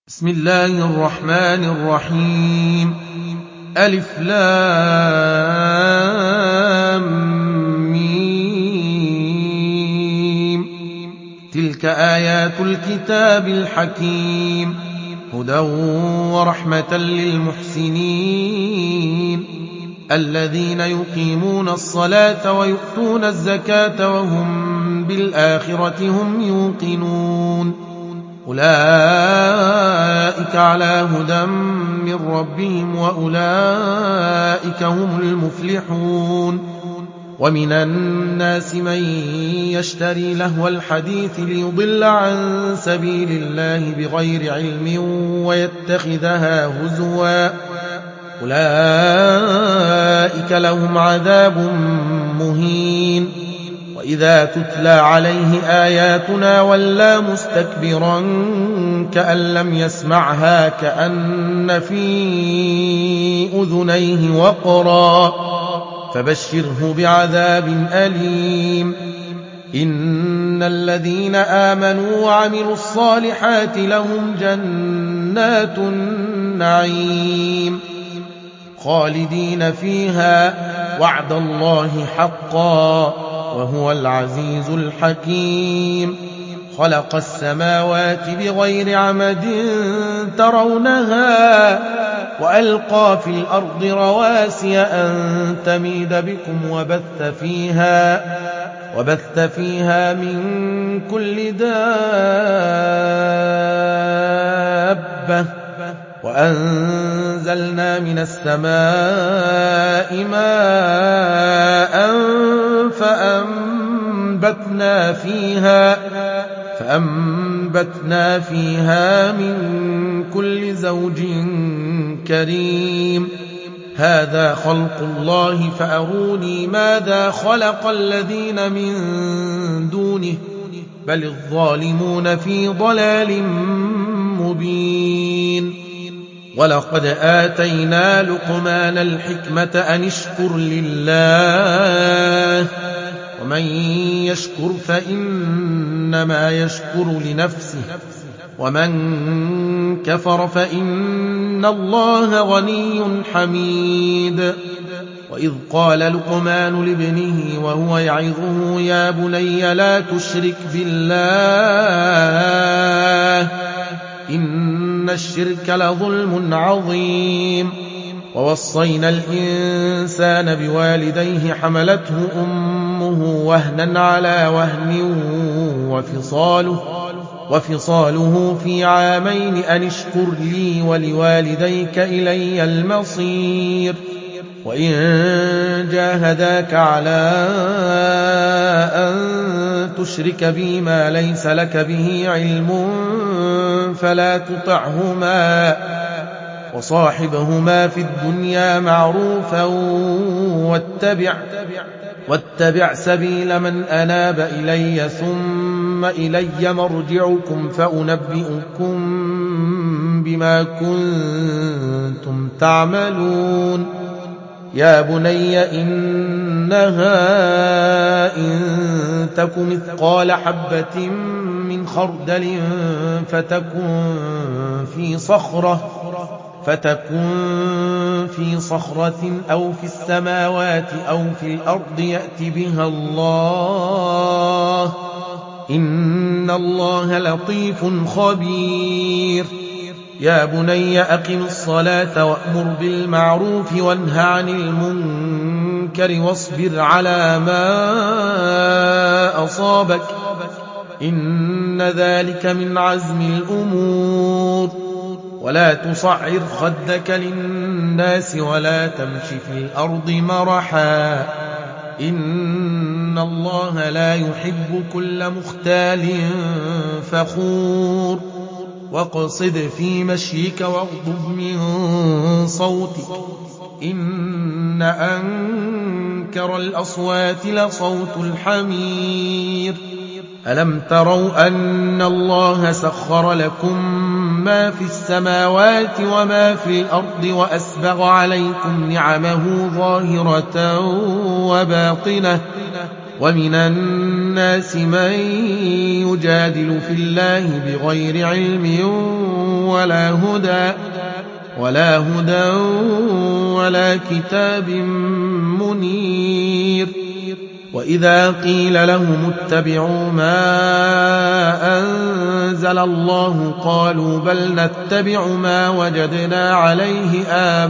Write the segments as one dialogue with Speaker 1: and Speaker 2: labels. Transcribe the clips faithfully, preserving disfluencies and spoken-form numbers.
Speaker 1: بسم الله الرحمن الرحيم. ألف لام ميم. تلك آيات الكتاب الحكيم هدى ورحمة للمحسنين الذين يقيمون الصلاة ويؤتون الزكاة وهم بالآخرة هم يوقنون أولئك على هدى من ربهم وأولئك هم المفلحون. ومن الناس من يشتري لهو الحديث ليضل عن سبيل الله بغير علم ويتخذها هزوا أولئك لهم عذاب مهين. وإذا تتلى عليه آياتنا ولى مستكبرا كأن لم يسمعها كأن في أذنيه وقرا فبشره بعذاب أليم. إن الذين آمنوا وعملوا الصالحات لهم جنات النعيم خالدين فيها وعد الله حقا وهو العزيز الحكيم. خلق السماوات بغير عمد ترونها وألقى في الأرض رواسي أن تميد بكم وبث فيها وبث فيها من كل دابة وأنزلنا من السماء ماء فأنبتنا فيها فأنبتنا فيها من كل زوج كريم. هذا خلق الله فأروني ماذا خلق الذين من دونه بل الظالمون في ضلال مبين. ولقد آتينا لقمان الحكمة أن اشكر لله ومن يشكر فإنما يشكر لنفسه ومن كفر فإن الله غني حميد. وإذ قال لقمان لابنه وهو يعظه يا بني لا تشرك بالله إن الشرك لظلم عظيم. ووصينا الإنسان بوالديه حملته أمه وهنا على وهن وفصاله, وفصاله في عامين أن اشكر لي ولوالديك إلي المصير. وإن جاهداك على أن تشرك بي ما ليس لك به علم فلا تطعهما وصاحبهما في الدنيا معروفا واتبع, واتبع سبيل من أناب إلي ثم إلي مرجعكم فأنبئكم بما كنتم تعملون. يا بني إنها إن تك مثقال حبة من خردل فتكن في صخرة فتكن في صخرة أو في السماوات أو في الأرض يأت بها الله إن الله لطيف خبير. يا بني أقم الصلاة وأمر بالمعروف وانه عن المنكر واصبر على ما أصابك إن ذلك من عزم الأمور. ولا تصعر خدك للناس ولا تمش في الأرض مرحا إن الله لا يحب كل مختال فخور. واقصد في مشيك واغضب من صوتك إن أنكر الأصوات لصوت الحمير. ألم تروا أن الله سخر لكم ما في السماوات وما في الأرض وأسبغ عليكم نعمه ظاهرة وباطنة ومن الناس من يجادل في الله بغير علم ولا هدى ولا هدى ولا كتاب منير وإذا قيل لهم اتبعوا ما أنزل الله قالوا بل نتبع ما وجدنا عليه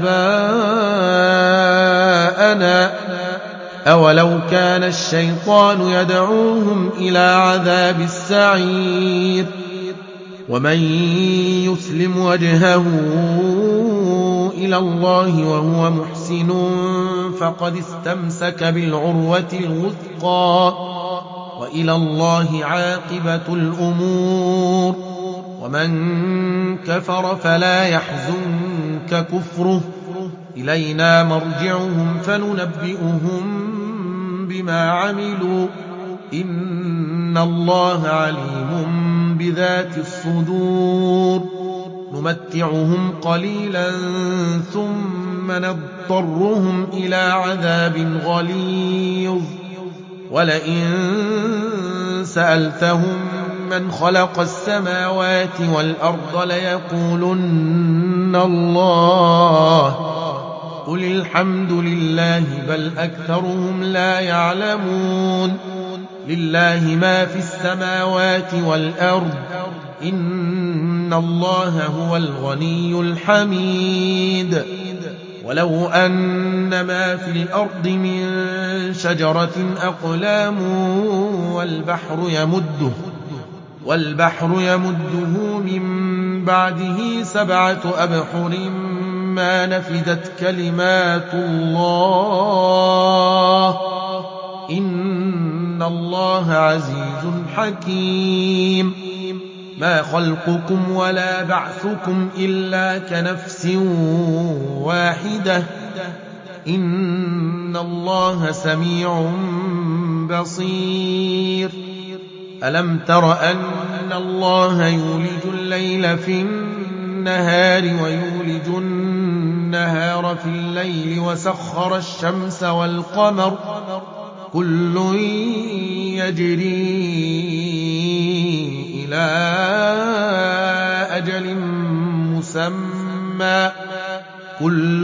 Speaker 1: آباءنا أولو كان الشيطان يدعوهم إلى عذاب السعير ومن يسلم وجهه إلى الله وهو محسن فقد استمسك بالعروة الوثقى وإلى الله عاقبة الأمور ومن كفر فلا يحزنك كفره إلينا مرجعهم فننبئهم بما عملوا إن الله عليم بذات الصدور نمتعهم قليلا ثم نضطرهم إلى عذاب غليظ ولئن سألتهم من خلق السماوات والأرض ليقولن الله قل الحمد لله بل أكثرهم لا يعلمون لله ما في السماوات والأرض إن الله هو الغني الحميد ولو أن ما في الأرض من شجرة أقلام والبحر يمده والبحر يمده من بعده سبعة أبحر ما نفدت كلمات الله إن الله عزيز حكيم ما خلقكم ولا بعثكم إلا كنفس واحدة إن الله سميع بصير ألم تر أن الله يولج الليل في النهار ويولج النهار في الليل وسخر الشمس والقمر كل يجري إلى أجل مسمى كل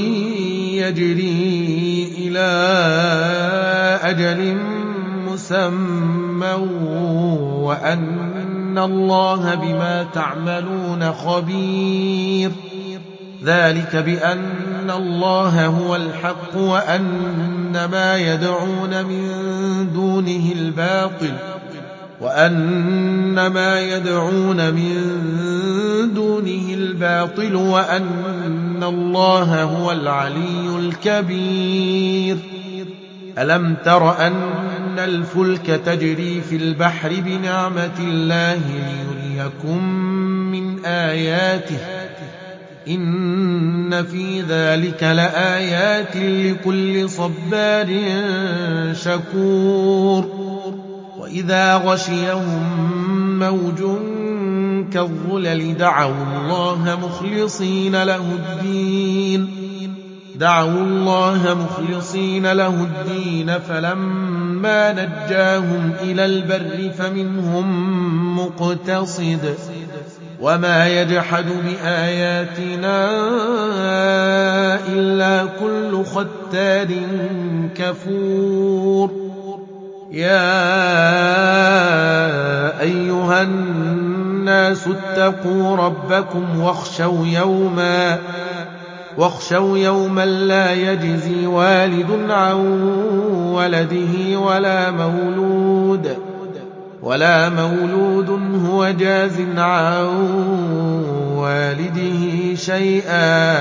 Speaker 1: يجري إلى أجل مسمى وأن الله بما تعملون خبير ذلك بأن الله هو الحق وأن ما يدعون من دونه الباطل وأن ما يدعون من دونه الباطل وأن الله هو العلي الكبير ألم تر أن الفلك تجري في البحر بنعمة الله ليريكم من آياته إن في ذلك لآيات لكل صبار شكور وإذا غشيهم موج كالظلل دعوا الله مخلصين له الدين دعوا الله مخلصين له الدين فلما نجاهم إلى البر فمنهم مقتصد وما يجحد بآياتنا إلا كل ختار كفور يا أيها الناس اتقوا ربكم واخشوا يوما واخشوا يوما لا يجزي والد عن ولده ولا مولود ولا مولود هو جاز عن والده شيئا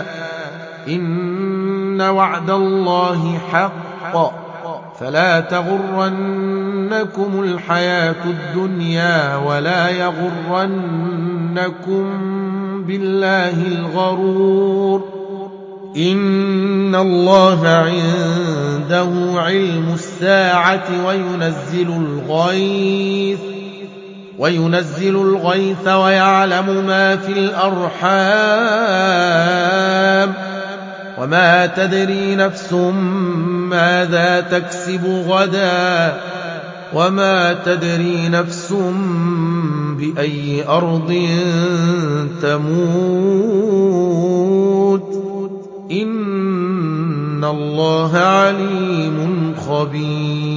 Speaker 1: إن وعد الله حق فلا تغرنكم الحياة الدنيا ولا يغرنكم بالله الغرور إن الله عنده علم الساعة وينزل الغيث وينزل الغيث ويعلم ما في الأرحام وما تدري نفس ماذا تكسب غدا وما تدري نفس بأي أرض تموت إن الله عليم خبير